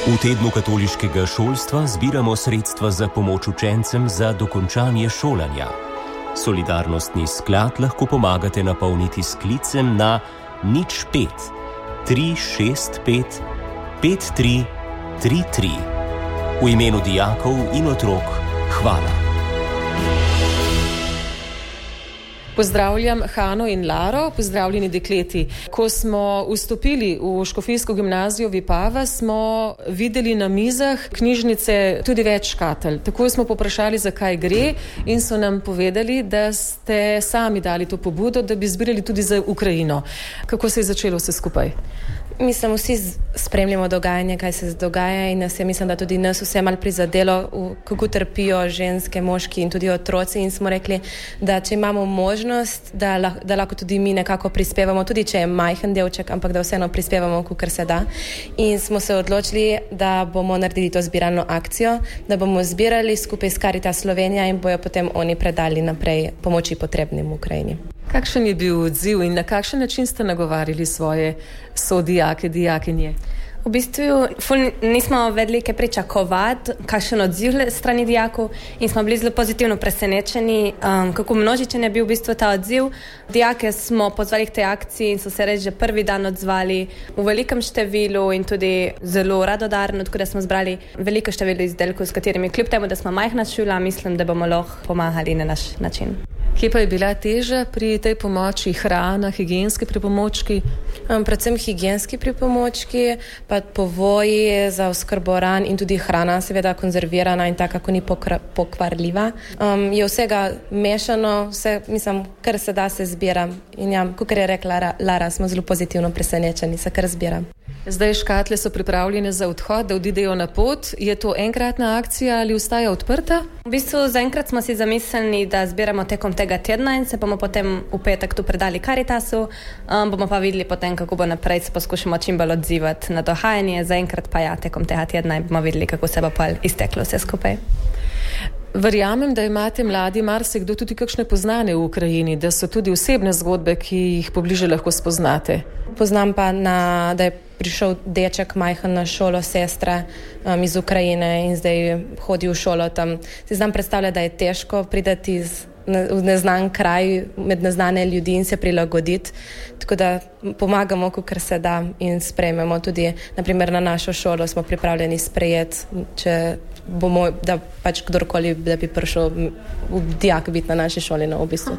V tednu katoliškega šolstva zbiramo sredstva za pomoč učencem za dokončanje šolanja. Solidarnostni sklad lahko pomagate napolniti s klicem na 05 365 5333. V imenu dijakov in otrok hvala. Pozdravljam Hano in Laro, pozdravljeni dekleti. Ko smo vstopili v Škofijsko gimnazijo Vipava, smo videli na mizah knjižnice tudi več škatelj. Takoj smo poprašali, zakaj gre, in so nam povedali, da ste sami dali to pobudo, da bi zbirali tudi za Ukrajino. Kako se je začelo vse skupaj? Mislim, vsi spremljamo dogajanje, kaj se dogaja, in mislim, da tudi nas vse malo prizadelo, kako trpijo ženske, moški in tudi otroci, in smo rekli, da če imamo možnost, da lahko tudi mi nekako prispevamo, tudi če je majhen delček, ampak da vseeno prispevamo, kakor se da. In smo se odločili, da bomo naredili to zbiralno akcijo, da bomo zbirali skupaj s Caritas Slovenija in bojo potem oni predali naprej pomoči potrebnim v Ukrajini. Kakšen je bil odziv in na kakšen način ste nagovarjali svoje sodijake, dijakinje? V bistvu nismo vedeli, kaj pričakovati, kakšen odziv strani dijakov, in smo bili zelo pozitivno presenečeni, kako množičen je bil v bistvu ta odziv. Dijake smo pozvali k tej akciji in so se res že prvi dan odzvali v velikem številu in tudi zelo radodarno, tako da smo zbrali veliko število izdelkov, s katerimi kljub temu, da smo majhna šola, mislim, da bomo lahko pomagali na naš način. Kje pa je bila teža pri tej pomoči? Hrana, higienski pripomočki? Predvsem higienski pripomočki, pa povoji za oskrbo ran in tudi hrana, seveda konzervirana in taka, kako ni pokvarljiva. Je vsega mešano, vse, mislim, kar se da, se zbira. In ja, kakor je rekla Lara, smo zelo pozitivno presenečeni, se kar zbira. Zdaj škatle so pripravljene za odhod, da odidejo na pot. Je to enkratna akcija ali ostaja odprta? V bistvu zaenkrat smo si zamislili, da zbiramo tekom tega tedna in se bomo potem v petek tu predali Caritasu. Bomo pa videli potem, kako bo naprej, se poskušamo čim bolj odzivati na dogajanje. Zaenkrat pa ja, tekom tega tedna in bomo videli, kako se bo pa izteklo vse skupaj. Verjamem, da imate mladi marsikdo tudi kakšne poznane v Ukrajini, da so tudi osebne zgodbe, ki jih pobliže lahko spoznate. Poznam pa, da je prišel deček majhen na šolo, sestra iz Ukrajine, in zdaj hodi v šolo tam. Si znam predstavljati, da je težko pridati v neznan kraj, med neznane ljudi in se prilagoditi. Tako da pomagamo, kakor se da, in sprejmemo tudi, naprimer na našo šolo smo pripravljeni sprejeti, če bomo, da pač kdorkoli, da bi prišel dijak biti na naši šoli na obisku.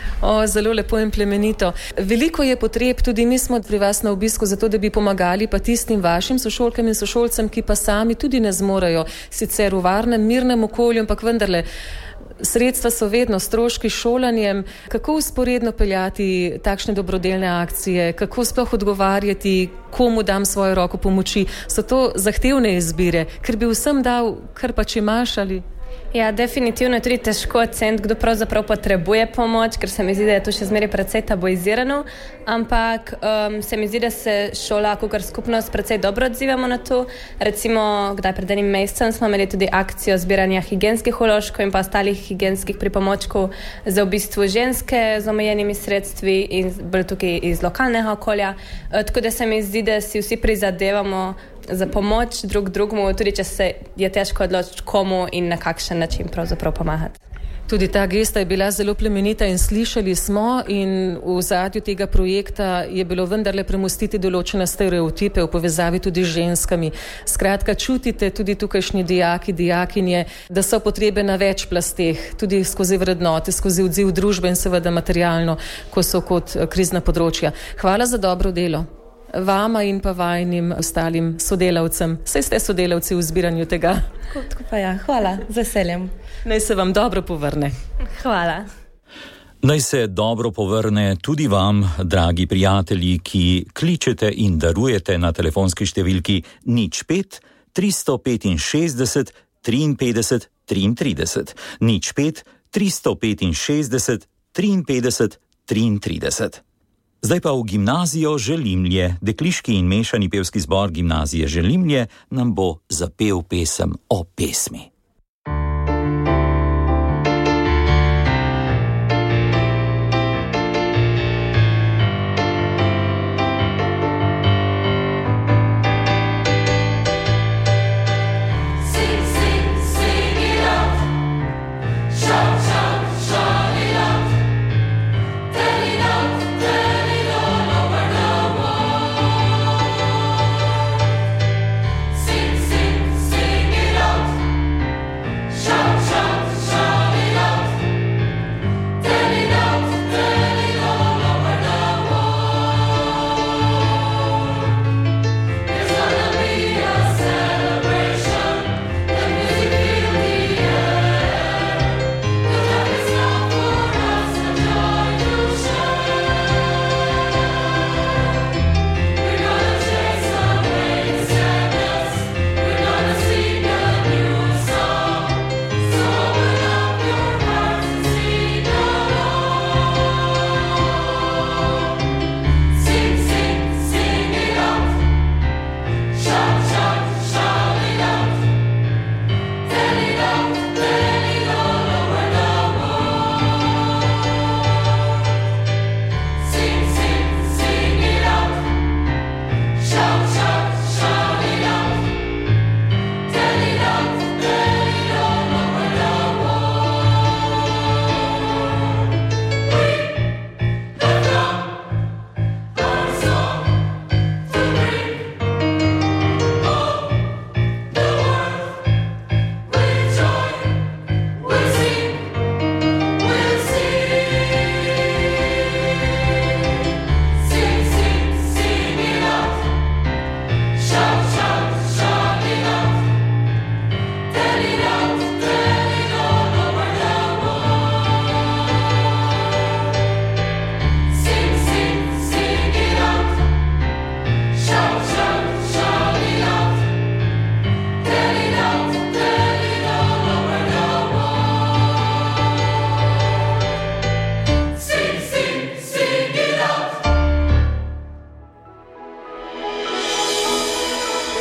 Zelo lepo in plemenito. Veliko je potreb, tudi mi smo pri vas na obisku, zato da bi pomagali pa tistim vašim sošolkam in sošolcem, ki pa sami tudi ne zmorejo, sicer v varnem, mirnem okolju, ampak vendarle sredstva so vedno stroški šolanjem. Kako usporedno peljati takšne dobrodelne akcije? Kako sploh odgovarjati, komu dam svojo roko pomoči? So to zahtevne izbire, ker bi vsem dal, kar pač imaš ali... Ja, definitivno je tudi težko oceniti, kdo pravzaprav potrebuje pomoč, ker se mi zdi, da je to še zmeraj precej tabuizirano, ampak se mi zdi, da se šola, kakor skupnost, precej dobro odzivamo na to. Recimo, kdaj pred enim mesecem smo imeli tudi akcijo zbiranja higienskih vložkov in pa ostalih higienskih pripomočkov za v bistvu ženske z omejenimi sredstvi in bolj tukaj iz lokalnega okolja. Tako da se mi zdi, da si vsi prizadevamo za pomoč drug drugemu, tudi če se je težko odločiti, komu in na kakšen način pravzaprav pomagati. Tudi ta gesta je bila zelo plemenita in slišali smo, in v zadju tega projekta je bilo vendarle premostiti določene stereotipe v povezavi tudi z ženskami. Skratka, čutite tudi tukajšnji dijaki, dijakinje, da so potrebe na več plasteh, tudi skozi vrednote, skozi odziv družbe in seveda materialno, ko so kot krizna področja. Hvala za dobro delo. Vama in pa vajnim ostalim sodelavcem. Saj ste sodelavci v zbiranju tega. Tako pa ja, hvala, z veseljem. Naj se vam dobro povrne. Hvala. Naj se dobro povrne tudi vam, dragi prijatelji, ki kličete in darujete na telefonski številki 05 365 53 33. 05 365 53 33. Zdaj pa v gimnazijo Želimlje. Dekliški in mešani pevski zbor gimnazije Želimlje nam bo zapel pesem o pesmi.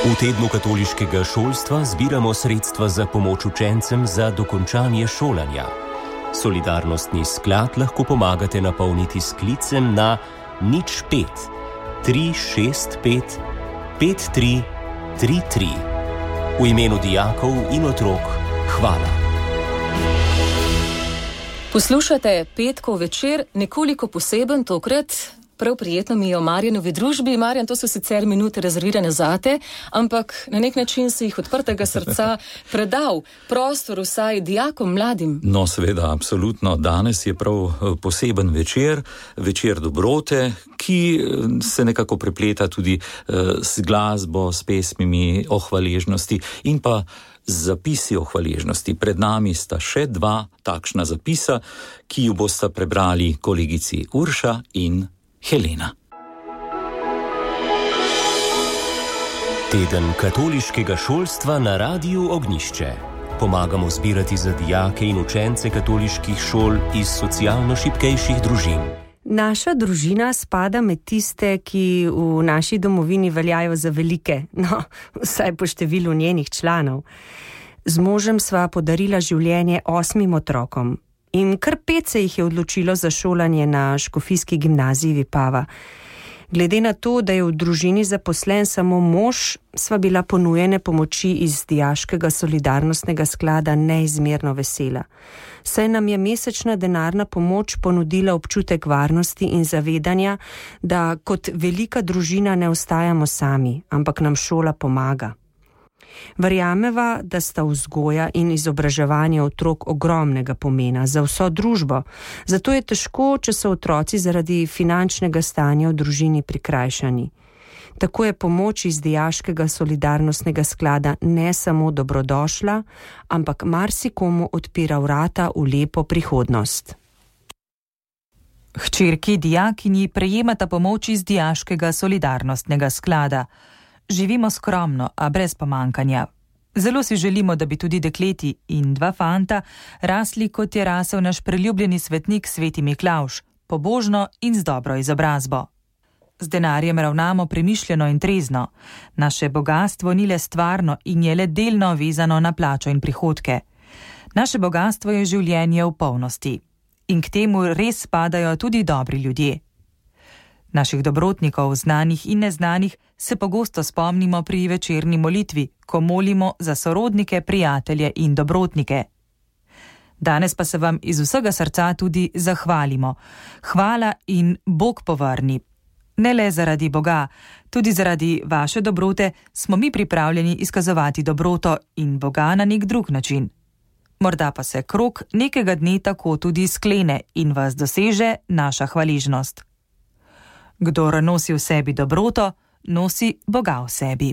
V tednu katoliškega šolstva zbiramo sredstva za pomoč učencem za dokončanje šolanja. Solidarnostni sklad lahko pomagate napolniti s klicem na 05 365 5333. V imenu dijakov in otrok hvala. Poslušate petkov večer, nekoliko poseben tokrat. Prav prijetno mi je v Marjanovi družbi. Marjan, to so sicer minute rezervirane zate, ampak na nek način si jih odprtega srca predal prostor vsaj dijakom mladim. No, seveda, absolutno. Danes je prav poseben večer, večer dobrote, ki se nekako prepleta tudi s glasbo, s pesmimi o hvaležnosti in pa zapisi o hvaležnosti. Pred nami sta še dva takšna zapisa, ki ju bosta prebrali kolegici Urša in Helena. Teden katoliškega šolstva na Radiu Ognjišče. Pomagamo zbirati za dijake in učence katoliških šol iz socialno šibkejših družin. Naša družina spada med tiste, ki v naši domovini veljajo za velike, no, vsaj po številu njenih članov. Z možem sva podarila življenje 8 otrokom. In kar 5 se jih je odločilo za šolanje na škofijski gimnaziji Vipava. Glede na to, da je v družini zaposlen samo mož, sva bila ponujene pomoči iz dijaškega solidarnostnega sklada neizmerno vesela. Saj nam je mesečna denarna pomoč ponudila občutek varnosti in zavedanja, da kot velika družina ne ostajamo sami, ampak nam šola pomaga. Verjameva, da sta vzgoja in izobraževanje otrok ogromnega pomena za vso družbo, zato je težko, če so otroci zaradi finančnega stanja v družini prikrajšani. Tako je pomoč iz dijaškega solidarnostnega sklada ne samo dobrodošla, ampak marsikomu odpira vrata v lepo prihodnost. Hčerki dijakinji prejemata pomoč iz dijaškega solidarnostnega sklada. Živimo skromno, a brez pomankanja. Zelo si želimo, da bi tudi dekleti in 2 fanta rasli, kot je rasel naš preljubljeni svetnik Sveti Miklavž, pobožno in z dobro izobrazbo. Z denarjem ravnamo premišljeno in trezno. Naše bogastvo ni le stvarno in je le delno vezano na plačo in prihodke. Naše bogastvo je življenje v polnosti. In k temu res spadajo tudi dobri ljudje. Naših dobrotnikov, znanih in neznanih, se pogosto spomnimo pri večerni molitvi, ko molimo za sorodnike, prijatelje in dobrotnike. Danes pa se vam iz vsega srca tudi zahvalimo. Hvala in Bog povrni. Ne le zaradi Boga, tudi zaradi vaše dobrote smo mi pripravljeni izkazovati dobroto in Boga na nek drug način. Morda pa se krog nekega dne tako tudi sklene in vas doseže naša hvaležnost. Kdor nosi v sebi dobroto, nosi Boga v sebi.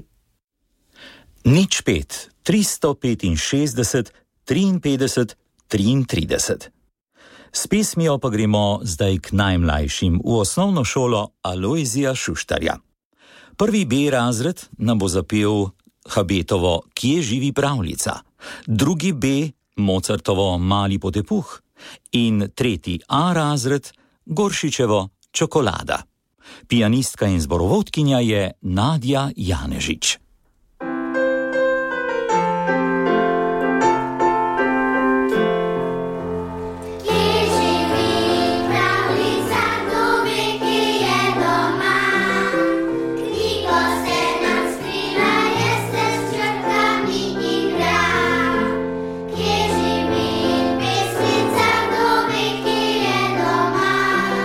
05 365 53 33. S pesmijo pa gremo zdaj k najmlajšim v osnovno šolo Alojzija Šuštarja. Prvi B razred nam bo zapel Habetovo Kje živi pravljica, drugi B Mozartovo Mali potepuh in tretji A razred Goršičevo Čokolada. Pianistka in zborovodkinja je Nadja Janežič.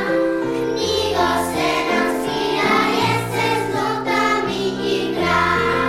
Gra.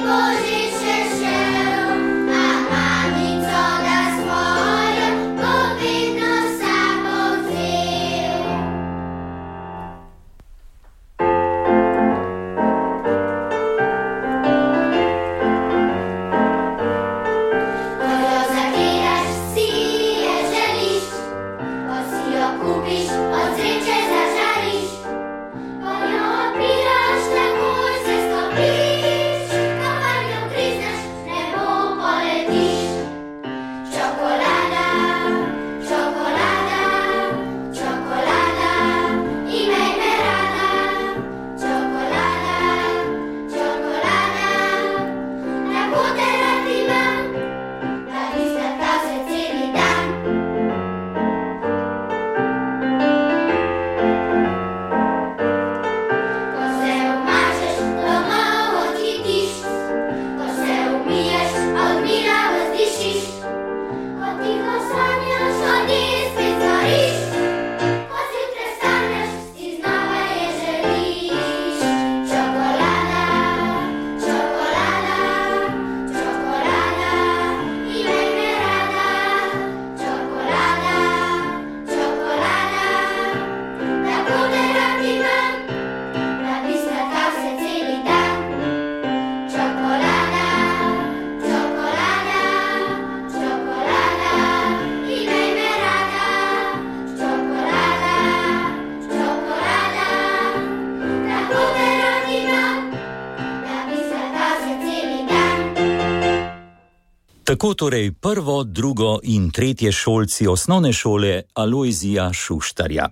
Tako torej prvo, drugo in tretje šolci osnovne šole Alojzija Šuštarja.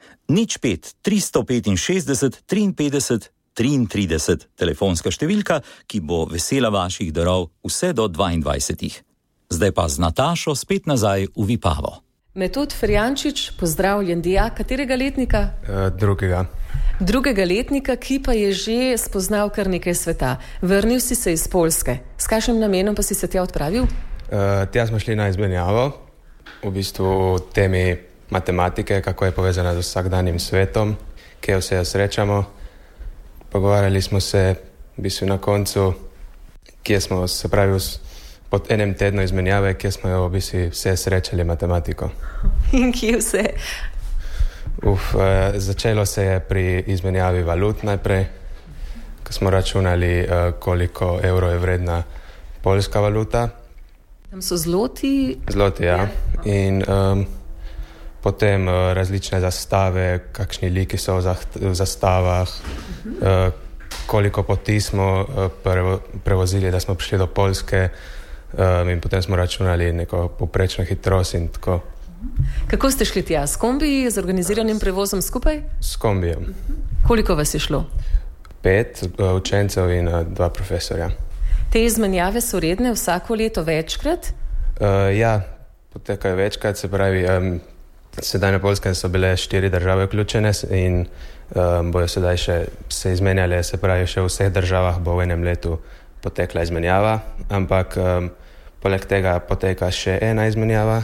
05 365 53 33 telefonska številka, ki bo vesela vaših darov vse do 22. Zdaj pa z Natašo spet nazaj v Vipavo. Metod Ferjančič, pozdravljen, dijak katerega letnika? Drugega letnika, ki pa je že spoznal kar nekaj sveta. Vrnil si se iz Poljske. S kakšnim namenom pa si se tja odpravil? Tja smo šli na izmenjavo, v bistvu temi matematike, kako je povezana z vsakdanjim svetom, kje vse jo srečamo. Pogovarjali smo se v bistvu na koncu, kje smo se pravi pod enem tednu izmenjave, kje smo jo v bistvu vse srečali matematiko. In kje vse? Začelo se je pri izmenjavi valut najprej, ko smo računali, koliko evrov je vredna poljska valuta. Tam so zloti? Zloti, ja. In potem različne zastave, kakšni liki so v zastavah, koliko poti smo prevozili, da smo prišli do Poljske, in potem smo računali neko povprečno hitrost in tako. Kako ste šli tja? S kombiji, z organiziranim prevozom skupaj? S kombijem. Koliko vas je šlo? 5 učencev in 2 profesorja. Te izmenjave so redne vsako leto večkrat? Ja, potekajo večkrat, se pravi, sedaj na Poljskem so bile 4 države vključene in bojo sedaj še se izmenjale, se pravi, še v vseh državah bo v enem letu potekla izmenjava, ampak poleg tega poteka še ena izmenjava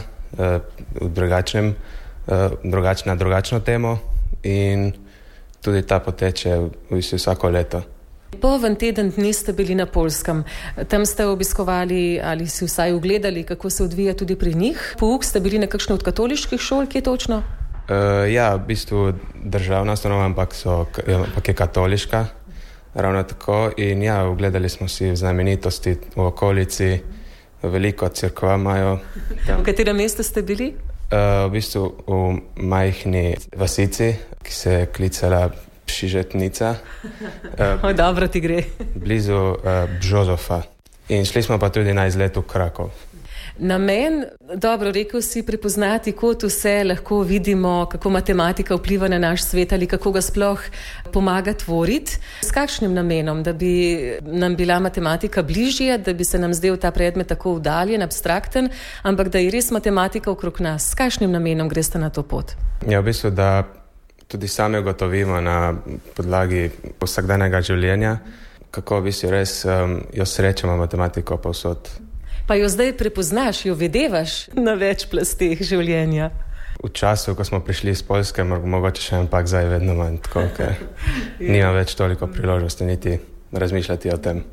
na drugačno temo in tudi ta poteče vsako leto. Poln teden dni ste bili na Poljskem. Tam ste obiskovali ali si vsaj ugledali, kako se odvija tudi pri njih. Pouk ste bili na kakšni od katoliških šol, kje točno? Ja, v bistvu državna ustanova, ampak je katoliška, ravno tako. In ja, ugledali smo si znamenitosti v okolici, veliko cerkva imajo. V katerem mestu ste bili? V bistvu v majhni vasici, ki se je klicala Pšižetnica. Dobro ti gre. Blizu Bžozofa. In šli smo pa tudi na izlet v Krakov. Namen, dobro rekel si, prepoznati, kot vse lahko vidimo, kako matematika vpliva na naš svet ali kako ga sploh pomaga tvoriti. S kakšnim namenom, da bi nam bila matematika bližje, da bi se nam zdel ta predmet tako oddaljen, abstrakten, ampak da je res matematika okrog nas. S kakšnim namenom greste na to pot? Ja, v bistvu, da tudi sami ugotovimo na podlagi vsakdanjega življenja, kako v bistvu res jo srečamo matematiko povsod. Pa jo zdaj prepoznaš, jo vedevaš na več plasteh življenja. V času, ko smo prišli iz Poljske, mogoče še ampak zdaj vedno manj tako, ker nima več toliko priložnosti niti razmišljati o tem.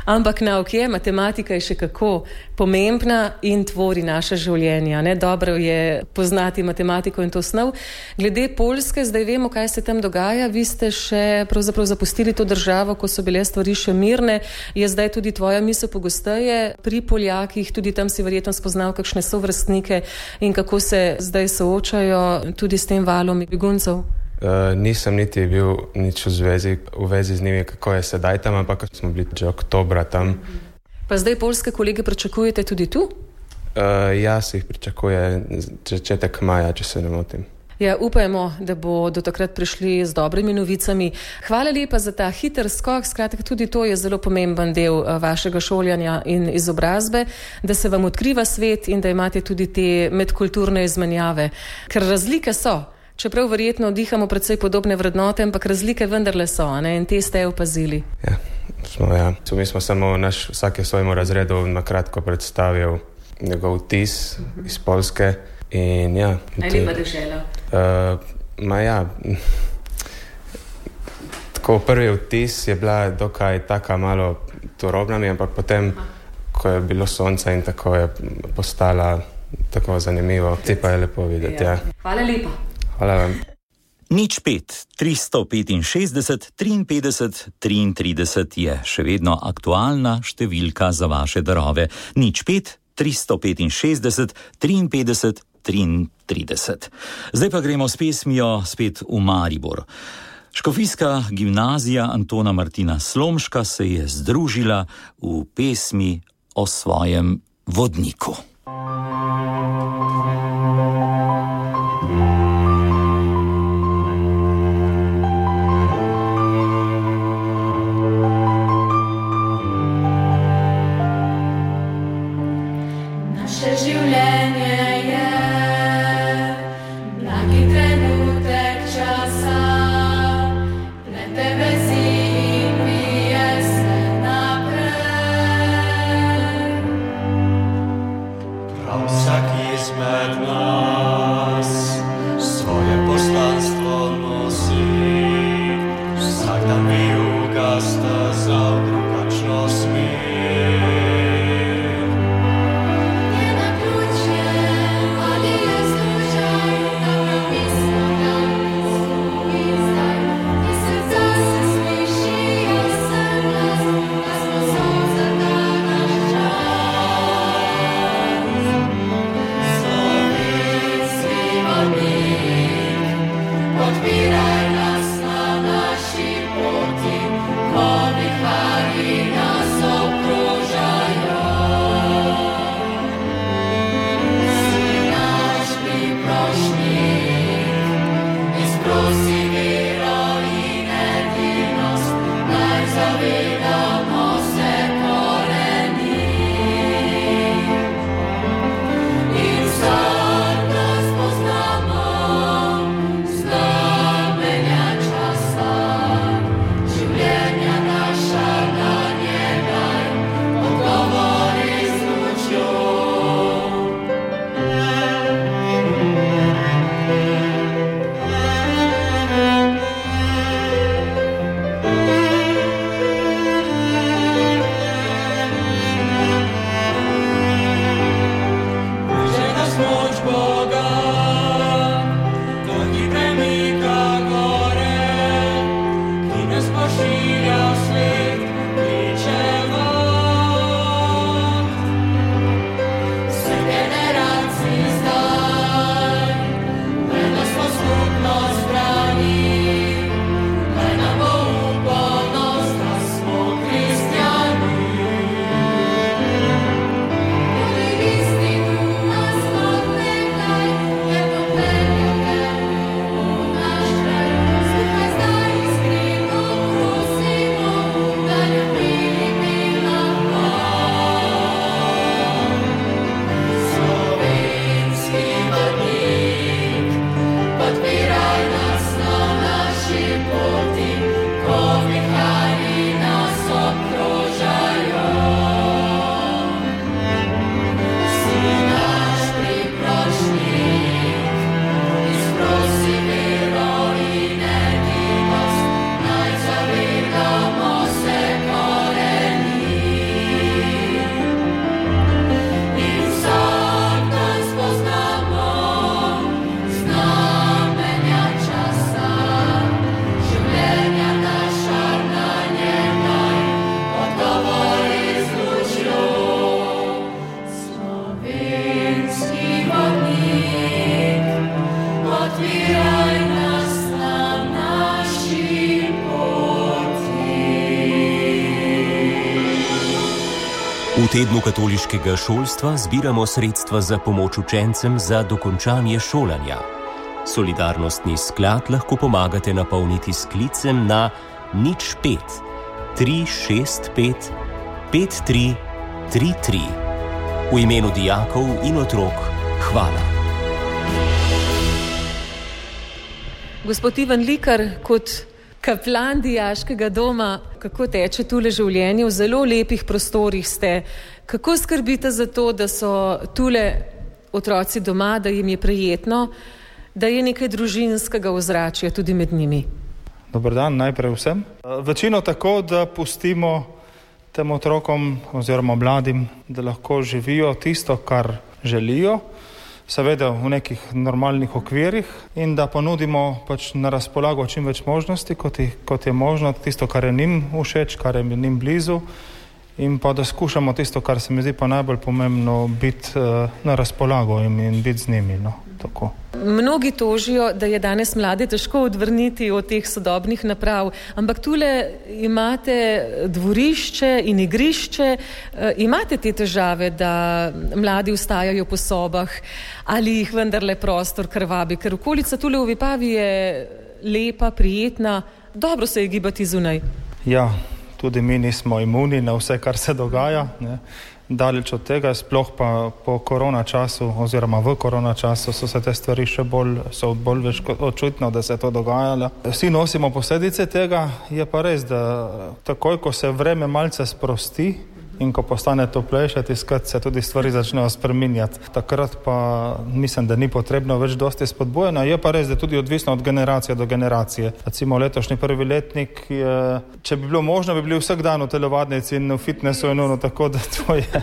ampak nauk je, matematika je še kako pomembna in tvori naše življenja. Ne? Dobro je poznati matematiko in to snov. Glede Poljske, zdaj vemo, kaj se tam dogaja. Vi ste še pravzaprav zapustili to državo, ko so bile stvari še mirne. Je zdaj tudi tvoja misel pogosteje pri Poljakih, tudi tam si verjetno spoznal kakšne sovrstnike in kako se zdaj soočajo tudi s tem valom beguncev? Nisem niti bil nič v vezi z njimi, kako je sedaj tam, ampak smo bili že oktobra tam. Pa zdaj poljske kolege pričakujete tudi tu? Jaz jih pričakuje začetek maja, če se ne motim. Ja, upajmo, da bo do takrat prišli z dobrimi novicami. Hvala lepa za ta hiter skok, skratka tudi to je zelo pomemben del vašega šolanja in izobrazbe, da se vam odkriva svet in da imate tudi te medkulturne izmenjave. Ker razlike so, čeprav verjetno dihamo precej podobne vrednote, ampak razlike vendarle so, ne? In te ste opazili. Ja, smo, ja. Mi smo samo vsak je svojemu razredu na kratko predstavil njegov vtis iz Poljske. In ja, lepa dežela. Tako prvi vtis je bila dokaj taka malo turobna mi, ampak potem, ko je bilo sonce in tako je postala tako zanimivo. Ti pa je lepo videti. Ja. Hvala lepa. Hvala vam. 05 365 53 33 je še vedno aktualna številka za vaše darove. 05 365 53 33. Zdaj pa gremo s pesmijo spet v Maribor. Škofijska gimnazija Antona Martina Slomška se je združila v pesmi o svojem vodniku. Naše življenje je Nie na plucie V tednu katoliškega šolstva zbiramo sredstva za pomoč učencem za dokončanje šolanja. Solidarnostni sklad lahko pomagate napolniti s klicem na 05 365 5333. V imenu dijakov in otrok, hvala. Gospod Ivan Likar, kot kaplan dijaškega doma, kako teče tule življenje? V zelo lepih prostorih ste. Kako skrbite za to, da so tule otroci doma, da jim je prijetno, da je nekaj družinskega ozračja tudi med njimi? Dober dan, najprej vsem. Večino tako, da pustimo tem otrokom oziroma mladim, da lahko živijo tisto, kar želijo, seveda v nekih normalnih okvirih, in da ponudimo pač na razpolago čim več možnosti, kot je možno, tisto, kar je njim všeč, kar je njim blizu, in pa da skušamo tisto, kar se mi zdi pa najbolj pomembno, biti na razpolago in biti z njimi. No, tako. Mnogi tožijo, da je danes mlade težko odvrniti od teh sodobnih naprav, ampak tule imate dvorišče in igrišče, imate te težave, da mladi vstajajo po sobah, ali jih vendarle prostor krvabi, ker okolica tule v Vipavi je lepa, prijetna, dobro se je gibati zunaj. Ja, tudi mi nismo imuni na vse, kar se dogaja, ne. Daleč od tega, sploh pa po korona času oziroma v korona času so se te stvari še bolj več očitno, da se je to dogajalo. Vsi nosimo posledice tega, je pa res, da takoj, ko se vreme malce sprosti in ko postane toplejše, se tudi stvari začnejo spreminjati. Takrat pa mislim, da ni potrebno več dosti spodbujanja. Je pa res, da tudi odvisno od generacije do generacije. Recimo letošnji prvi letnik je, če bi bilo možno, bi bili vsak dan v telovadnici in v fitnessu in ono, tako da to je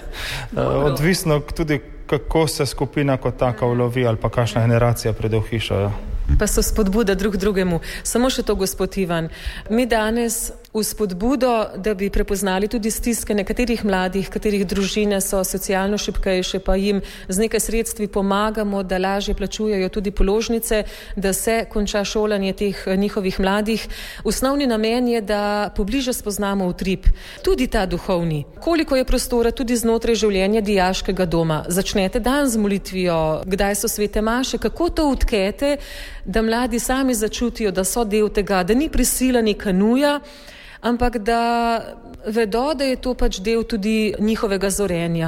odvisno tudi, kako se skupina kot taka ulovi ali pa kakšna generacija pride v hišo. Pa so spodbuda drug drugemu. Samo še to, gospod Ivan. Mi danes v spodbudo, da bi prepoznali tudi stiske nekaterih mladih, katerih družine so socialno šibkejše, pa jim z nekaj sredstvi pomagamo, da lažje plačujejo tudi položnice, da se konča šolanje teh njihovih mladih. Osnovni namen je, da pobliže spoznamo utrip, tudi ta duhovni. Koliko je prostora tudi znotraj življenja dijaškega doma? Začnete dan z molitvijo, kdaj so svete maše, kako to utkete, da mladi sami začutijo, da so del tega, da ni prisilani kanuja, ampak da vedo, da je to pač del tudi njihovega zorenja.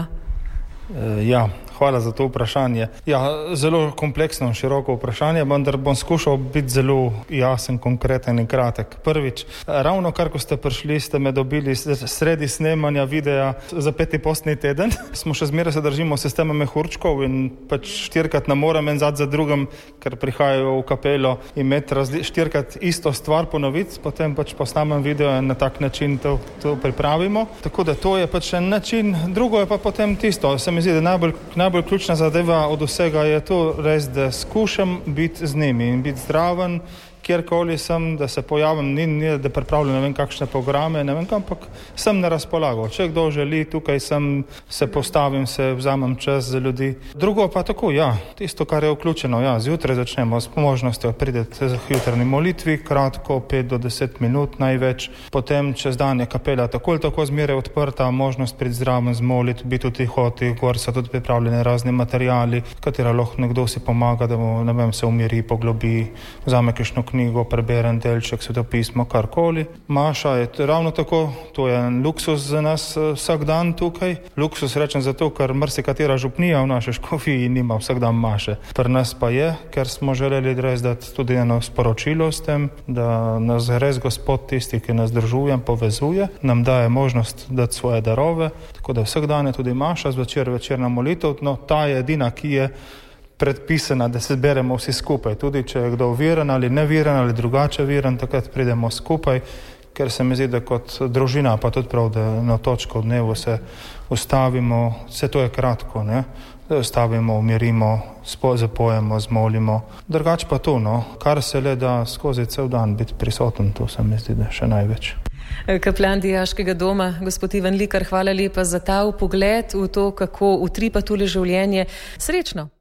Ja, hvala za to vprašanje. Ja, zelo kompleksno in široko vprašanje, vendar bom skušal biti zelo jasen, konkreten in kratek. Prvič, ravno kar ko ste prišli, ste me dobili sredi snemanja videa za 5. postni teden. Smo še zmeraj se držimo sistema mehurčkov in pač 4-krat ne morem en za drugim, ker prihajajo v kapelo, imeti 4-krat isto stvar ponoviti, potem pač posnamem video in na tak način to pripravimo. Tako da to je pač en način. Drugo je pa potem tisto, se mi zdi, da najbolj ključna zadeva od vsega je to res, da skušam biti z njimi in biti zdraven, kjerkoli sem, da se pojavim, ni da pripravljam ne vem kakšne programe, ne vem, ampak sem na razpolago. Če kdo želi, tukaj sem, se postavim, se vzamem čas za ljudi. Drugo pa tako, ja, tisto, kar je vključeno, ja, zjutraj začnemo s možnostjo prideti za jutranji molitvi, kratko, 5 do 10 minut največ, potem čez dan je kapela tako ali tako zmeraj odprta, možnost priti zraven zmoliti, biti v tihoti, gor so tudi pripravljene razni materiali, katera lahko nekdo si pomaga, da mu, ne vem, se umiri, poglobi, vzame kakšno knjigo, preberen delček, svetopismo, karkoli. Maša je ravno tako, to je en luksus za nas vsak dan tukaj. Luksus rečem zato, ker marsikatera župnija v naši škofiji nima vsak dan maše. Pri nas pa je, ker smo želeli res dati tudi eno sporočilo s tem, da nas res Gospod tisti, ki nas združuje, povezuje, nam daje možnost dati svoje darove, tako da vsak dan je tudi maša, zvečer večerna molitev, no ta je edina, ki je predpisana, da se zberemo vsi skupaj. Tudi če je kdo viren ali neviren ali drugače viren, takrat pridemo skupaj, ker se mi zdi, da kot družina pa tudi prav, da na točko v dnevu se ustavimo, vse to je kratko, ne? Da ustavimo, umirimo, zapojemo, zmolimo. Drugače pa to, no, kar se le da skozi cel dan biti prisoten, to se mi zdi, da še največ. Kaplan dijaškega doma, gospod Ivan Likar, hvala lepa za ta vpogled v to, kako utripa tule življenje. Srečno!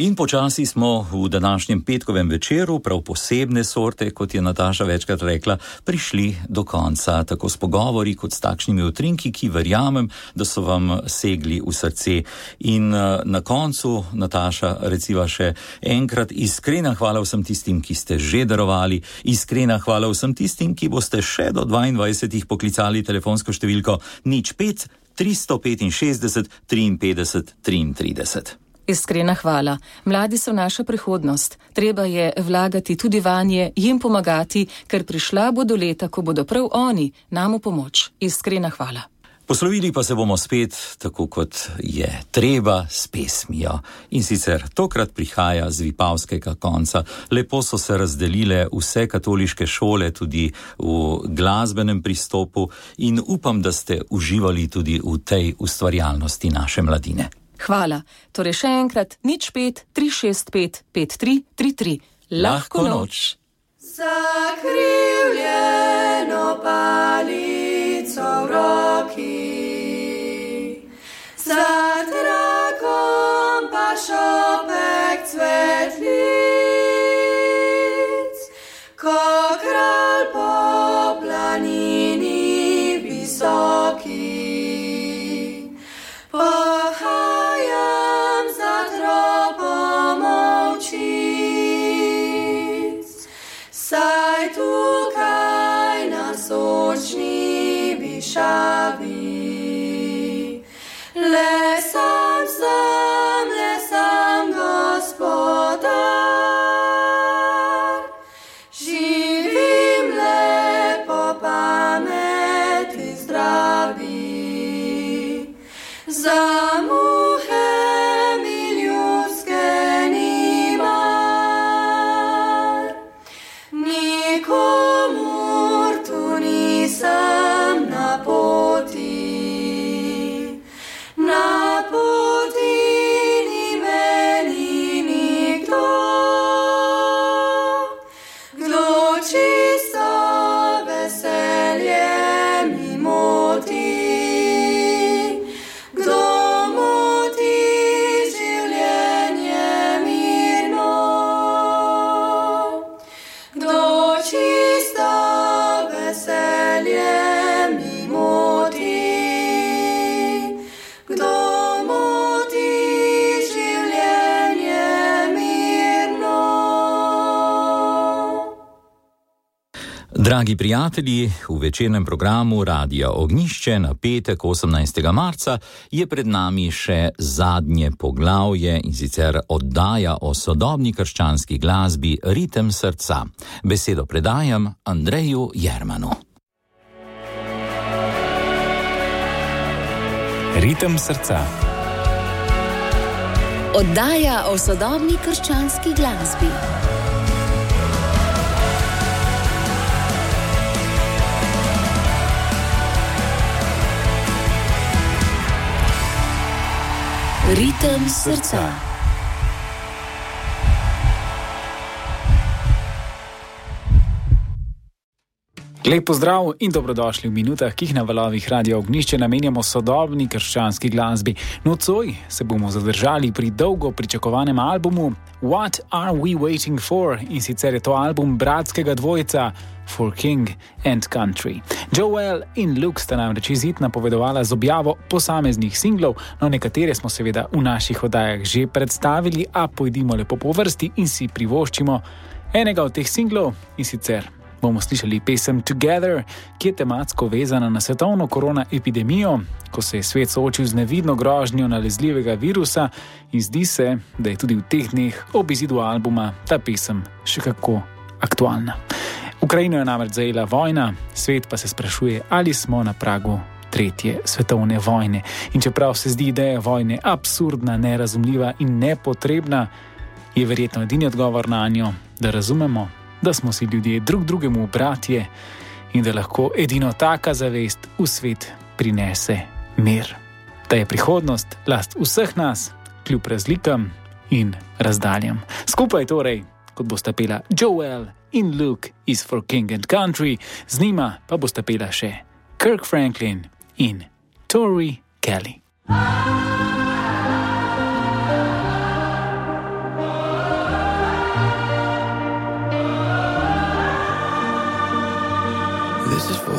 In počasi smo v današnjem petkovem večeru, prav posebne sorte, kot je Nataša večkrat rekla, prišli do konca, tako s pogovori kot s takšnimi utrinki, ki verjamem, da so vam segli v srce. In na koncu, Nataša, reciva še enkrat iskrena hvala vsem tistim, ki ste že darovali, iskrena hvala vsem tistim, ki boste še do 22 poklicali telefonsko številko 05 365 53 33. Iskrena hvala. Mladi so naša prihodnost. Treba je vlagati tudi vanje, jim pomagati, ker prišla bodo leta, ko bodo prav oni nam v pomoč. Iskrena hvala. Poslovili pa se bomo spet, tako kot je treba, s pesmijo. In sicer tokrat prihaja z vipavskega konca. Lepo so se razdelile vse katoliške šole tudi v glasbenem pristopu in upam, da ste uživali tudi v tej ustvarjalnosti naše mladine. Hvala. Torej še enkrat 05 365 5333. Lahko noč. Zakrivljeno palico v roki, za trakom pa šopek cvetlic, ko kralj po planini visoki pohajam za tropom ovčic, saj tukaj na sočni Bišavi le sam gospodar, živim le po pameti zdravi. Za muhe mi ljudske ni mar, nikomur tu nisem na poti ni meni nikdo, kdo čisto veselje mi moti. Dragi prijatelji, v večernem programu Radia Ognjišče na petek 18. marca je pred nami še zadnje poglavje in sicer oddaja o sodobni krščanski glasbi Ritem srca. Besedo predajam Andreju Jermanu. Ritem srca. Oddaja o sodobni krščanski glasbi. Ritem srca. Lep pozdrav in dobrodošli v minutah, ki jih na valovih Radia Ognjišče namenjamo sodobni krščanski glasbi. Nocoj se bomo zadržali pri dolgo pričakovanem albumu What Are We Waiting For? In sicer je to album bratskega dvojca For King and Country. Joel in Luke sta namreč izid napovedovala z objavo posameznih singlov, no nekatere smo seveda v naših oddajah že predstavili, a pojdimo lepo po vrsti in si privoščimo enega od teh singlov, in sicer bomo slišali pesem Together, ki je tematsko vezana na svetovno korona epidemijo, ko se je svet soočil z nevidno grožnjo nalezljivega virusa in zdi se, da je tudi v teh dneh ob izidu albuma ta pesem še kako aktualna. Ukrajino je namreč zajela vojna, svet pa se sprašuje, ali smo na pragu tretje svetovne vojne. In čeprav se zdi ideja vojne absurdna, nerazumljiva in nepotrebna, je verjetno edini odgovor na njo, da razumemo, da smo si ljudje drug drugemu bratje in da lahko edino taka zavest v svet prinese mir. Da je prihodnost last vseh nas, kljub razlikam in razdaljam. Skupaj torej, kot bosta pela Joel in Luke iz For King and Country, z njima pa bosta pela še Kirk Franklin in Tori Kelly.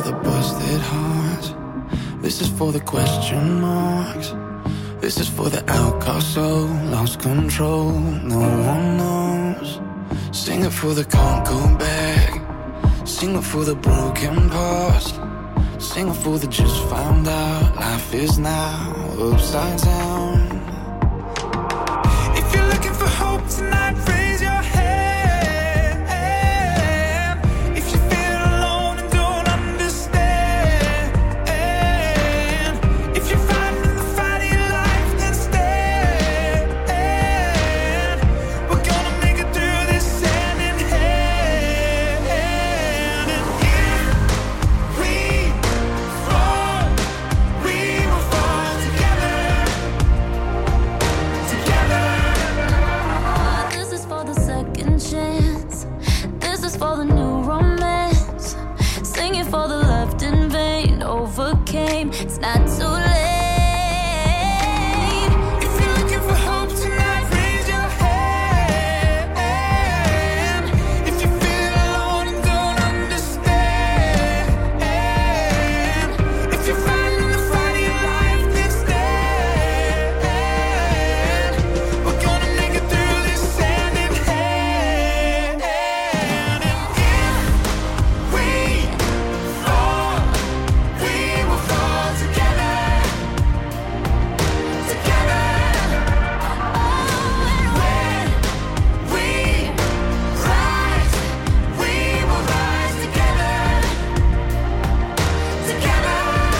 the busted hearts. This is for the question marks. This is for the Alcazar, lost control, no one knows. Sing it for the can't go back. Sing it for the broken past. Sing it for the just found out. Life is now upside down. If you're looking for hope tonight, raise your hand. If you feel alone and don't understand, if you're fighting the fight of your life, then stand. We're gonna make it through this hand in hand. And if we fall, we will fall together. Together. This is for the second chance. This is for the new romance. Singing for the left in vain. Overcame. It's not too late. If you're looking for hope tonight, raise your hand. If you feel alone and don't understand, if you're fighting the fight of your life, then stand. We're gonna make it through this hand in hand. And if we fall, we will fall together. Together. When we rise, we will rise together. Together.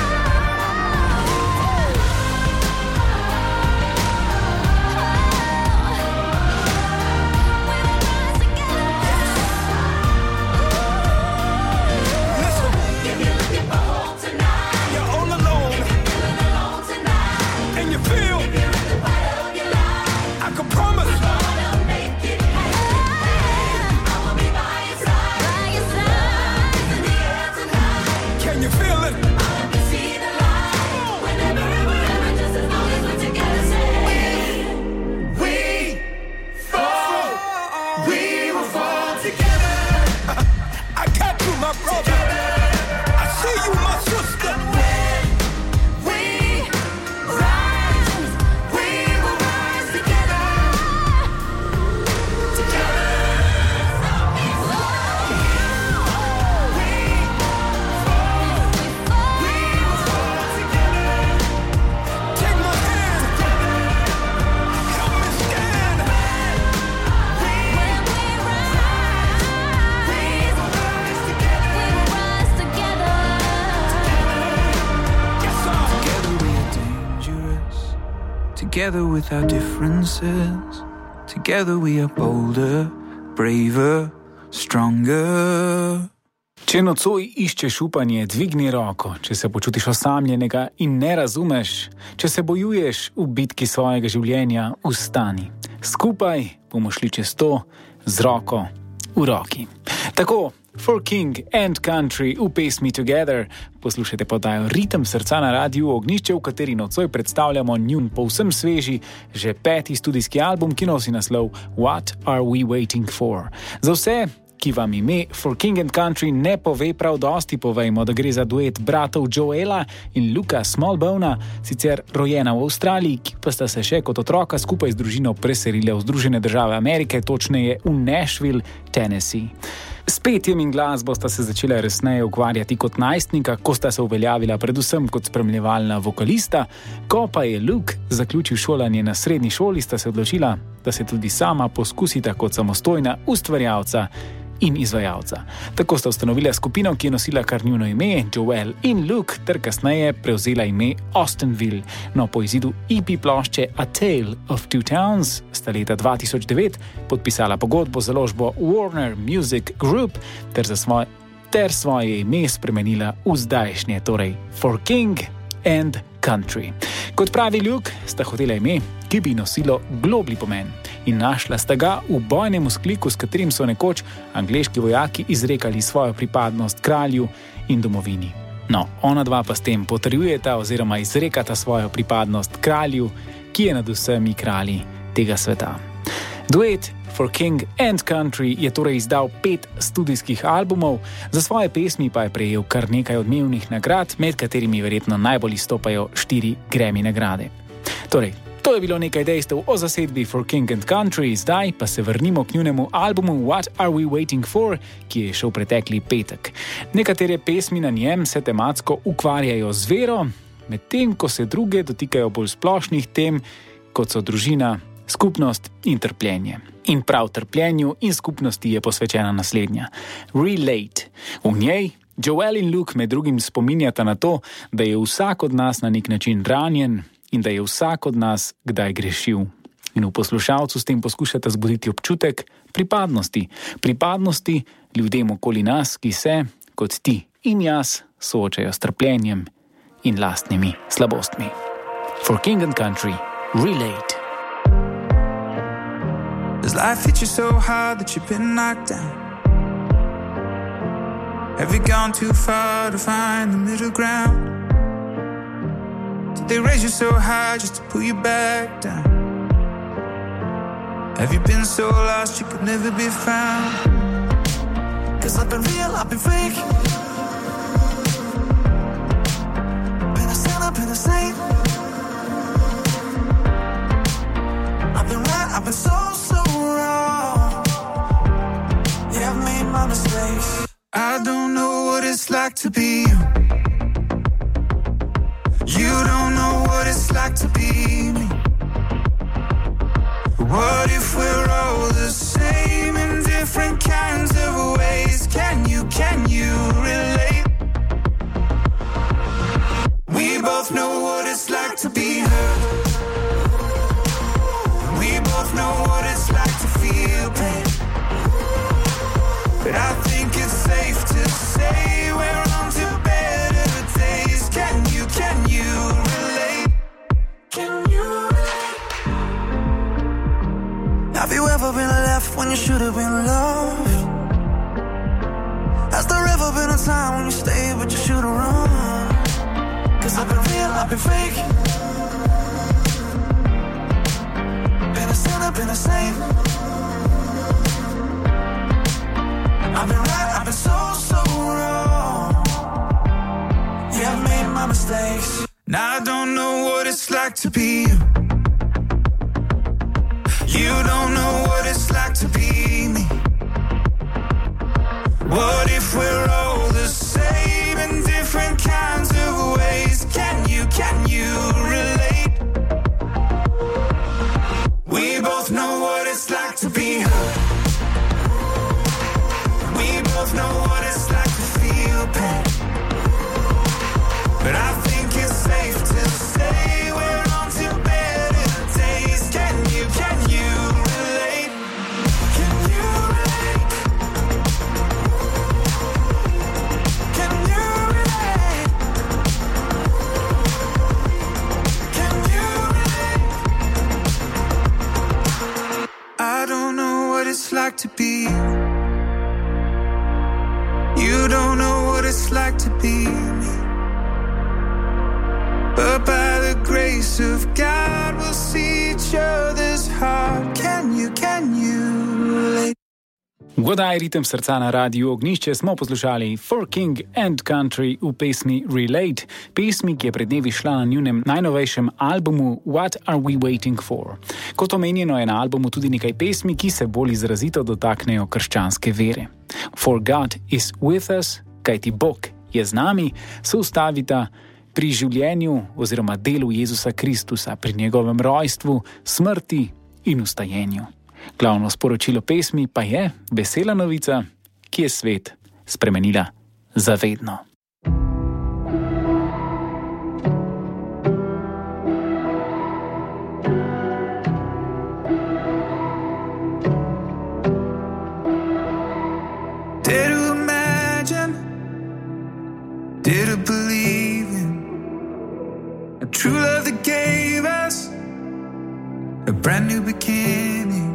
Listen, if you're looking for hope tonight, you're all alone. If you're feeling alone tonight, and you feel if you're in the fight of your life, I can promise we're gonna make it happen. I will be by your side. By your side. In the air tonight. Can you feel it? I want to see the light. Whenever, wherever, just as long as we're together. Say, we fall, we will fall together. I got you, my brother. I see you, my sister. When we rise, we will rise together. Together. We fall, we will fall together. Take my hand. Help me stand. When we rise, we will rise together. Yes, sir. Together we are dangerous. Together with our differences. Together we are bolder, braver, stronger. Če nocoj iščeš upanje, dvigni roko. Če se počutiš osamljenega in ne razumeš, če se bojuješ v bitki svojega življenja, vstani. Skupaj bomo šli čez to z roko v roki. Tako, For King and Country v pesmi Together poslušajte podajo Ritem srca na Radiu Ognjišče, v kateri nocoj predstavljamo njun povsem sveži, že 5. studijski album, ki nosi naslov What Are We Waiting For? Za vse, ki vam ime For King and Country ne pove prav dosti, povejmo, da gre za duet bratov Joela in Luka Smallbona, sicer rojena v Avstraliji, ki pa sta se še kot otroka skupaj z družino preselila v Združene države Amerike, točneje v Nashville, Tennessee. S petjem in glasbo sta se začela resneje ukvarjati kot najstnika, ko sta se uveljavila predvsem kot spremljevalna vokalista. Ko pa je Luke zaključil šolanje na srednji šoli, sta se odločila, da se tudi sama poskusita kot samostojna ustvarjalca in izvajalca. Tako sta ustanovila skupino, ki je nosila kar njuno ime, Joel in Luke, ter kasneje prevzela ime Austinville. No, po izidu EP plošče A Tale of Two Towns sta leta 2009 podpisala pogodbo z založbo Warner Music Group ter svoje ime spremenila v zdajšnje, torej For King and Country. Kot pravi Luke, sta hotela ime, ki bi nosilo globlji pomen, in našla sta ga v bojnem vzkliku, s katerim so nekoč angleški vojaki izrekali svojo pripadnost kralju in domovini. No, ona dva pa s tem potrjujeta oziroma izrekata svojo pripadnost kralju, ki je nad vsemi kralji tega sveta. Duet For King and Country je torej izdal 5 studijskih albumov, za svoje pesmi pa je prejel kar nekaj odmevnih nagrad, med katerimi verjetno najbolj izstopajo 4 Grammy nagrade. Torej, to je bilo nekaj dejstev o zasedbi For King and Country, zdaj pa se vrnimo k njunemu albumu What Are We Waiting For, ki je šel pretekli petek. Nekatere pesmi na njem se tematsko ukvarjajo z vero, medtem ko se druge dotikajo bolj splošnih tem, kot so družina, skupnost in trpljenje. In prav trpljenju in skupnosti je posvečena naslednja. Relate. V njej Joel in Luke med drugim spominjata na to, da je vsak od nas na nek način ranjen in da je vsak od nas kdaj grešil. In v poslušalcu s tem poskušata zbuditi občutek pripadnosti. Pripadnosti ljudem okoli nas, ki se, kot ti in jaz, soočajo s trpljenjem in lastnimi slabostmi. For King and Country, Relate. Does life hit you so hard that you've been knocked down? Have you gone too far to find the middle ground? Did they raise you so high just to pull you back down? Have you been so lost you could never be found? 'Cause I've been real, I've been fake. Been a sinner, been a saint. I've been right, I've been so wrong. Yeah, I've made my mistakes. I don't know what it's like to be you. You don't know what it's like to be me. What if we're all the same in different kinds of ways? Can you relate? We both know what it's like to be hurt. We both know what it's like to feel pain. But I think it's safe to say we're on to better days. Can you relate? Can you relate? Have you ever been left when you should have been loved? Has there ever been a time when you stayed but you should have run? 'Cause I've been real, I've been fake. Been a sinner, been a saint. I've been right, I've been so wrong. Yeah, I've made my mistakes. Now I don't know what it's like to be you. You don't know what it's like to be me. What if we're all the same in different kinds of ways? Can you relate? We both know what it's like to be hurt. We both know what it's like to feel pain. But I think it's safe to say we're on to better days. Can you relate? Can you relate? Can you relate? Can you relate? I don't know what it's like to be you. You don't know what it's like to be me. But by the grace of God we'll see each other's heart. Can you relate? V oddaji Ritem srca na Radiu Ognjišče smo poslušali For King and Country v pesmi Relate, pesmi, ki je pred dnevi šla na njunem najnovejšem albumu What Are We Waiting For. Kot omenjeno je na albumu tudi nekaj pesmi, ki se bolj izrazito dotaknejo krščanske vere. For God is with us, kajti Bog je z nami, se ustavita pri življenju oziroma delu Jezusa Kristusa, pri njegovem rojstvu, smrti in vstajenju. Glavno sporočilo pesmi pa je vesela novica, ki je svet spremenila za vedno. Dare to imagine, dare to believe in a true love that gave us a brand new beginning.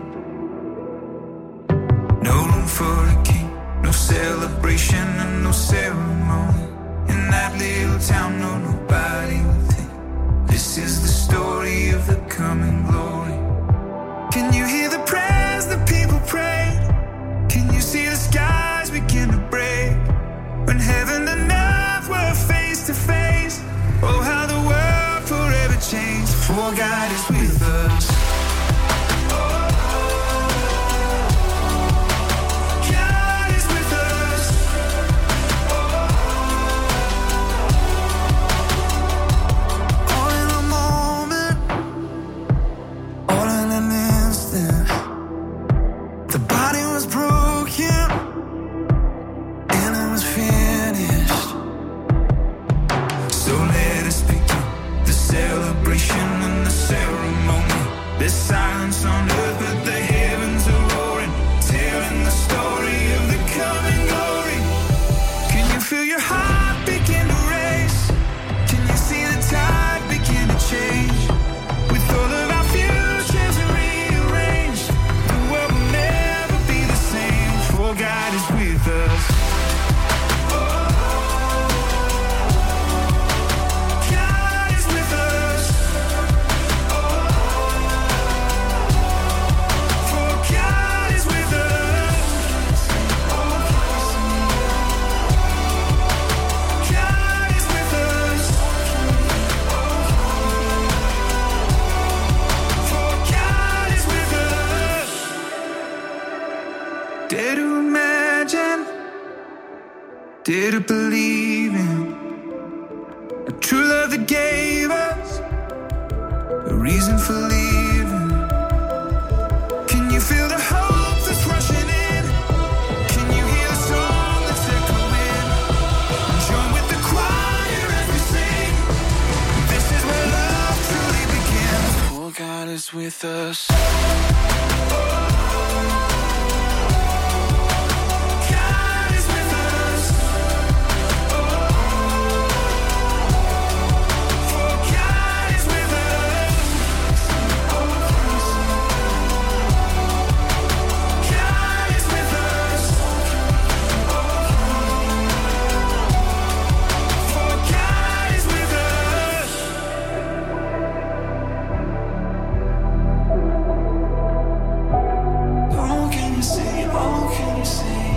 No room for a king, no celebration and no ceremony. In that little town, no, nobody will think this is the story of the coming glory. Can you hear the prayers that people gonna change, for God is with us. God is with us. All in a moment, all in an instant, the body was broken and it was finished. So let us begin the celebration and the ceremony. There's silence on earth, but the heavens are roaring, telling the story of the coming glory. Can you feel your heart begin to race? Can you see the tide begin to change? With all of our futures rearranged, the world will never be the same, for God is with us. God is with us. For God is with us. God is with us. For God is with us. Dare to imagine, dare to believe in a true love that gave us a reason for living. Can you feel the hope that's rushing in? Can you hear the song that's echoing? Join with the choir as we sing. This is where love truly begins. For God is with us. God is with us. For God is with us. God is with us. For God is with us. Oh, can you see? Oh, can you see?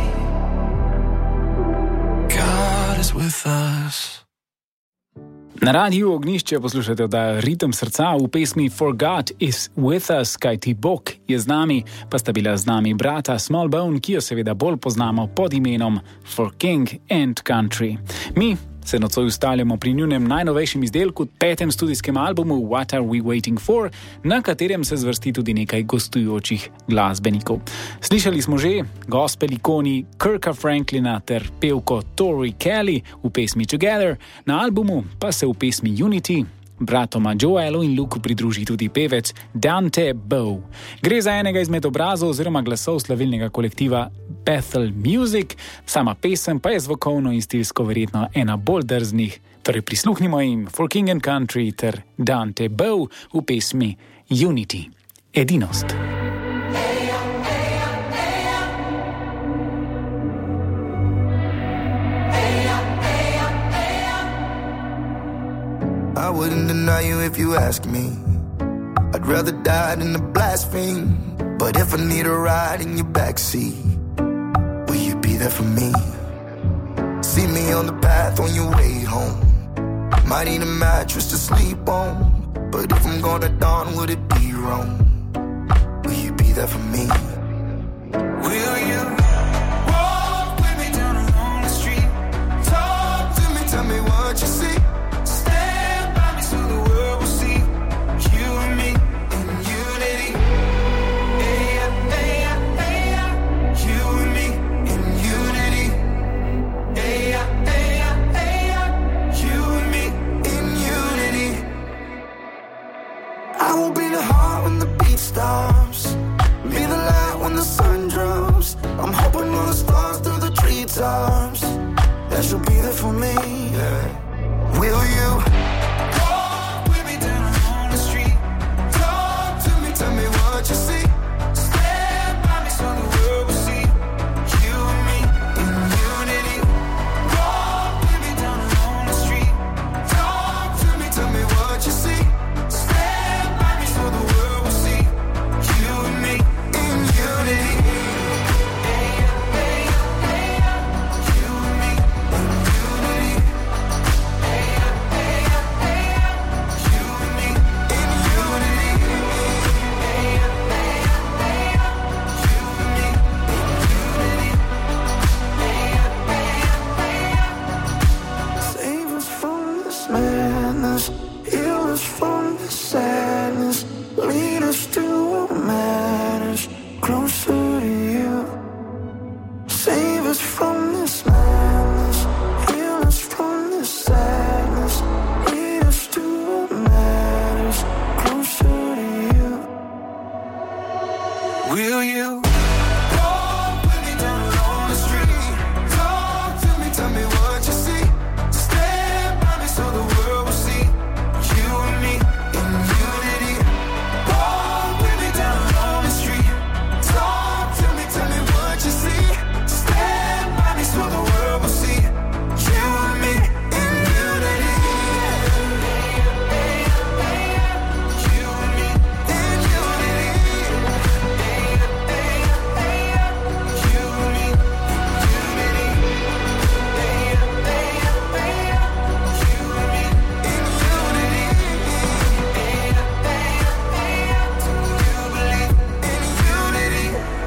God is with us. Na radiju Ognišče poslušate oddajo Ritem srca v pesmi For God is with us, kajti Bog je z nami, pa sta bila z nami brata Smallbone, ki jo seveda bolj poznamo pod imenom For King and Country. Mi se nocoj ustavljamo pri njunem najnovejšem izdelku, 5. studijskem albumu What Are We Waiting For, na katerem se zvrsti tudi nekaj gostujočih glasbenikov. Slišali smo že gospel ikoni Kirka Franklina ter pevko Tori Kelly v pesmi Together, na albumu pa se v pesmi Unity bratoma Joelu in Luku pridruži tudi pevec Dante Bow. Gre za enega izmed obrazov oziroma glasov slavilnega kolektiva Bethel Music, sama pesem pa je zvokovno in stilsko verjetno ena bolj drznih. Torej prisluhnimo jim For King and Country ter Dante Bow v pesmi Unity. Edinost. I wouldn't deny you if you ask me. I'd rather die than to blaspheme. But if I need a ride in your backseat, will you be there for me? See me on the path on your way home. Might need a mattress to sleep on. But if I'm gonna dawn, would it be wrong? Will you be there for me? Will you walk with me down a lonely street? Talk to me, tell me what you see. Stand by me so the world will see you and me in unity. Hey, hey, hey, you and me in unity. Hey, hey, hey, you and me in unity. I will be the heart when the beat stops. Be the light when the sun drops. I'm hoping on the stars through the treetops. That you'll be there for me, yeah. Will you walk with me down on the street? Talk to me, tell me what you see. Stand by me so the world will see you and me in unity. Walk with me down on the street. Talk to me, tell me what you see. Stand by me so the world will see you and me in unity. Hey, hey, hey, you and me in unity. Hey, hey, Will you walk with me down along the street? Talk to me, tell me what you see. Stand by me so the world will see you and me in unity. Walk with me down along the street. Talk to me, tell me what you see. Stand by me so the world will see you and me in unity. You and me in unity. You and me in unity. You and me in unity. You believe in unity.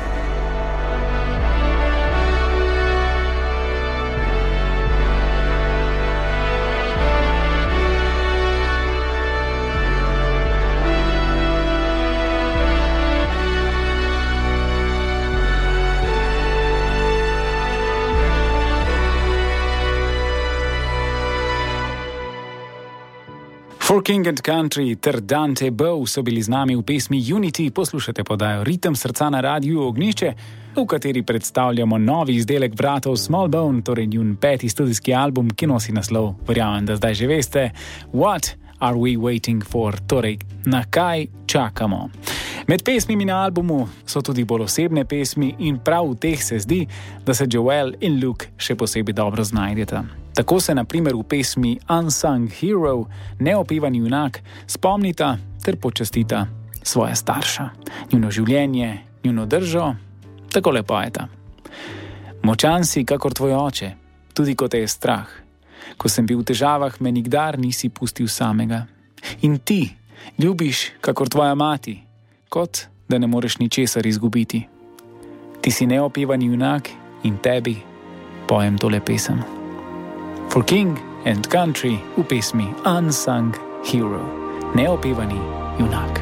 For King and Country ter Dante Bow so bili z nami v pesmi Unity. Poslušate podajo Ritem srca na Radiu Ognjišče, v kateri predstavljamo novi izdelek bratov Smallbone, torej njun 5. studijski album, ki nosi naslov, verjamem, da zdaj že veste, What Are We Waiting For? Torej, na kaj čakamo? Med pesmimi na albumu so tudi bolj osebne pesmi in prav v teh se zdi, da se Joel in Luke še posebej dobro znajdeta. Tako se na primer v pesmi Unsung Hero, neopevani junak, spomnita ter počastita svoja starša. Njuno življenje, njuno držo, tako lepojeta. Močan si kakor tvoj oče, tudi ko te je strah. Ko sem bil v težavah, me nikdar nisi pustil samega. In ti ljubiš kakor tvoja mati, kot da ne moreš ničesar izgubiti. Ti si neopevani junak in tebi pojem tole pesem. For King and Country v pesmi Unsung Hero, neopevani junak.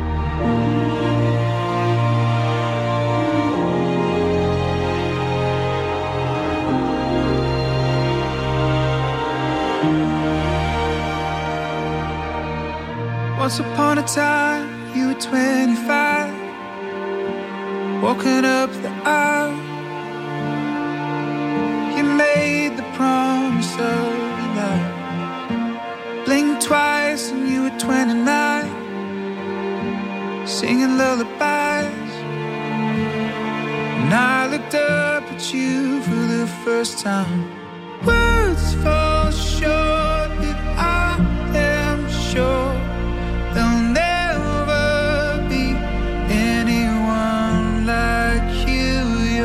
Once upon a time, you were 25, walking up the aisle. You made the promise of your life. Blinked twice and you were 29, singing lullabies. And I looked up at you for the first time. Words fall short, but I am sure there'll never be anyone like you.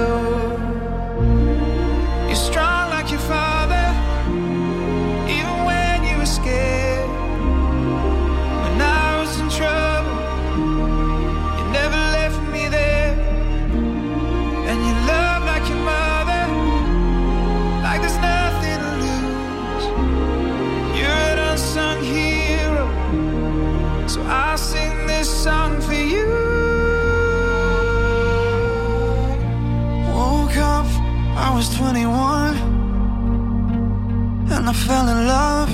You're strong like your father, even when you were scared. When I was in trouble, you never left me there. And you love like your mother, like there's nothing to lose. You're an unsung hero, so I'll sing this song for you. Woke up, I was 21, and I fell in love.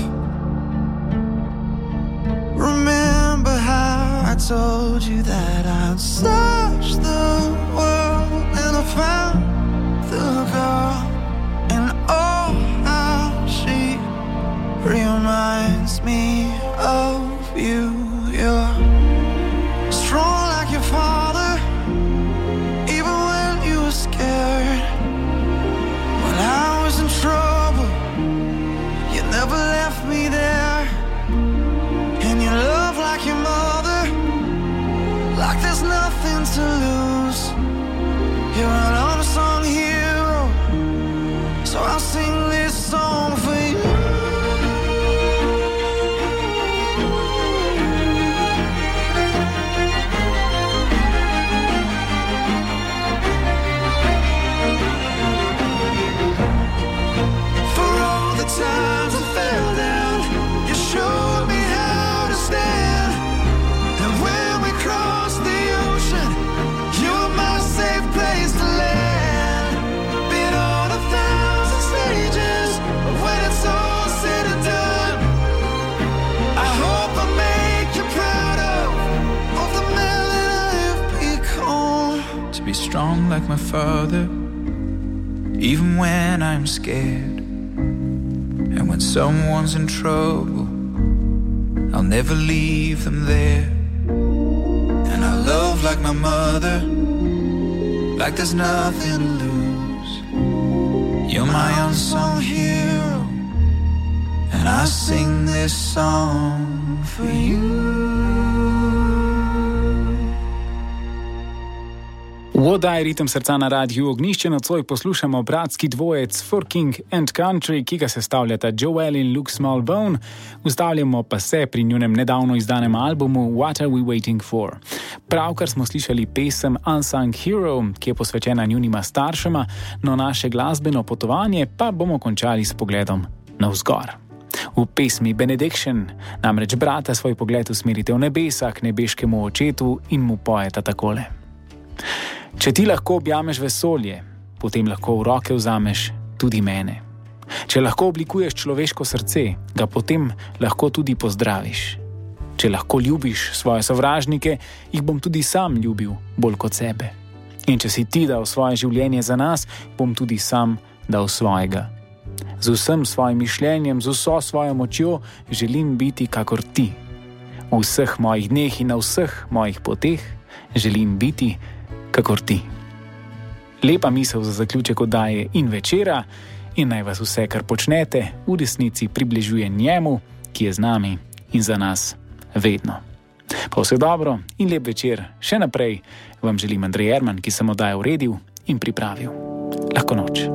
Remember how I told you that I'd search the world, and I found the girl, and oh, how she reminds me of you. You're strong like your father, even when you were scared. When I was in trouble, you never left me there. And you love like your mother, like there's nothing to lose. You're an unsung hero, so I'll sing this song for you. Times I fell down, you showed me how to stand. And when we crossed the ocean, you were my safe place to land. Been on 1,000 stages, strong like my father, even when I'm scared. And when someone's in trouble, I'll never leave them there. And I love like my mother, like there's nothing to lose. You're my unsung hero, and I sing this song for you. V oddaji Ritem srca na Radiu Ognjišče nocoj poslušamo bratski dvojec For King and Country, ki ga sestavljata Joel in Luke Smallbone. Ustavljamo pa se pri njunem nedavno izdanem albumu What Are We Waiting For. Pravkar smo slišali pesem Unsung Hero, ki je posvečena njunima staršema, no naše glasbeno potovanje pa bomo končali s pogledom navzgor. V pesmi Benediction namreč brata svoj pogled usmerite v nebesa k nebeškemu očetu in mu pojeta takole. Če ti lahko objameš vesolje, potem lahko v roke vzameš tudi mene. Če lahko oblikuješ človeško srce, ga potem lahko tudi pozdraviš. Če lahko ljubiš svoje sovražnike, jih bom tudi sam ljubil bolj kot sebe. In če si ti dal svoje življenje za nas, bom tudi sam dal svojega. Z vsem svojim mišljenjem, z vso svojo močjo želim biti kakor ti. V vseh mojih dneh in na vseh mojih poteh želim biti kakor ti. Lepa misel za zaključek oddaje In večera in naj vas vse, kar počnete, v resnici približuje njemu, ki je z nami in za nas vedno. Pa vse dobro in lep večer. Še naprej vam želim Andrej Erman, ki sem oddajo uredil in pripravil. Lahko noč.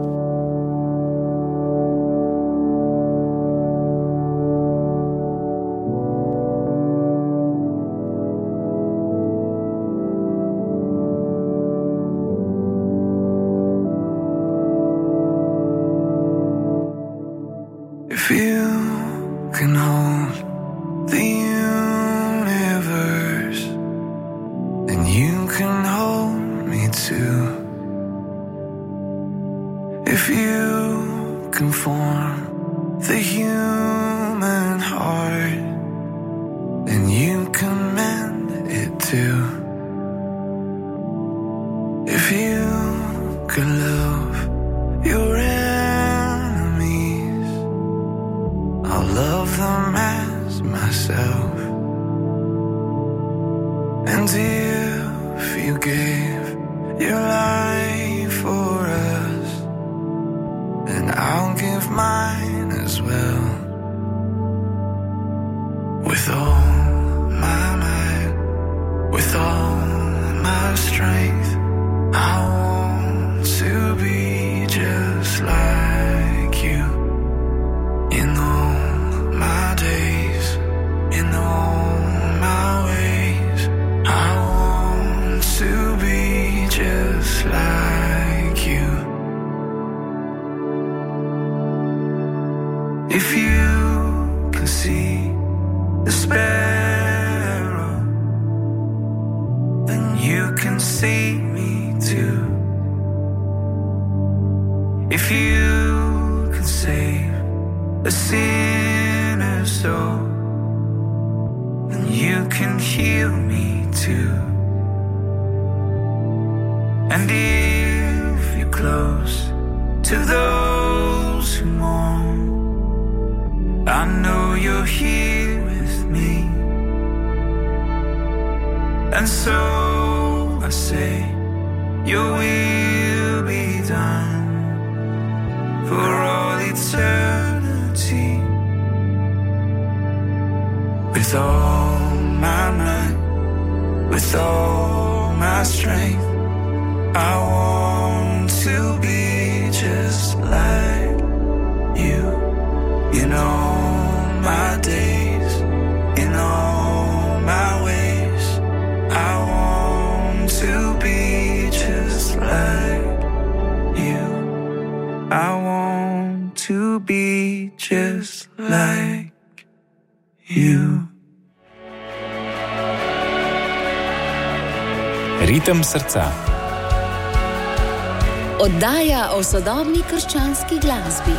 If you can hold the universe, then you can hold me too. If you can form the human heart, then you can mend it too. If you can love your enemies, I'll love them as myself. And if you gave your life for us, then I'll give mine as well. With all my might, with all my strength, I want to be just like you. In all my days, in all my ways, I want to be just like you. If you can see the sparrow, then you can see me too. If you can save a sinner's soul, then you can heal me too. And if you're close to those who mourn, I know you're here with me. And so I say, your will be done for all eternity. With all my might, with all my strength, I want to be just like you. In all my days, in all my ways, I want to be just like you. I want to be just like you. Ritem srca. Oddaja o sodobni krščanski glasbi.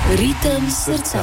Ritem srca.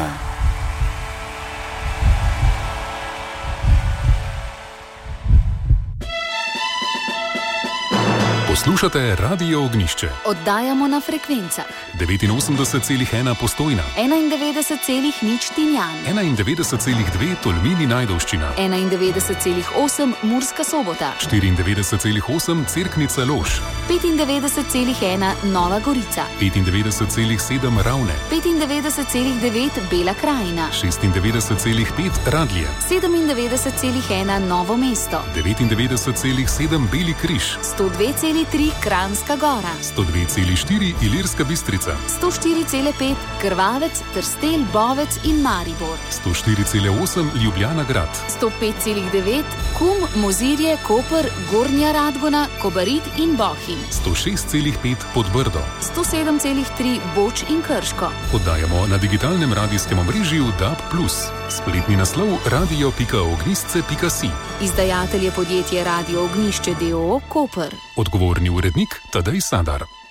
Poslušate Radio Ognišče. Oddajamo na frekvencah 89,1 Postojna, 91,0 Tinjan, 91,2 Tolmini Ajdovščina, 91,8 Murska Sobota, 94,8 Cerknica Lož, 95,1 Nova Gorica, 95,7 Ravne, 95,9 Bela krajina, 96,5 Radlje, 97,1 Novo mesto, 99,7 Beli križ, 102,3 Kranjska gora, 102,4 Ilirska Bistrica, 104,5 Krvavec, Trstelj, Bovec in Maribor, 104,8 Ljubljana grad, 105,9 Kum, Mozirje, Koper, Gornja Radgona, Kobarid in Bohinj, 106,5 Podbrdo, 107,3 Boč in Krško. Oddajamo na digitalnem radijskem omrežju DAB+. Spletni naslov radio.ognisce.si. Izdajatelj je podjetje Radio Ognišče d.o.o. Koper. Odgovorni urednik Tadej Sadar.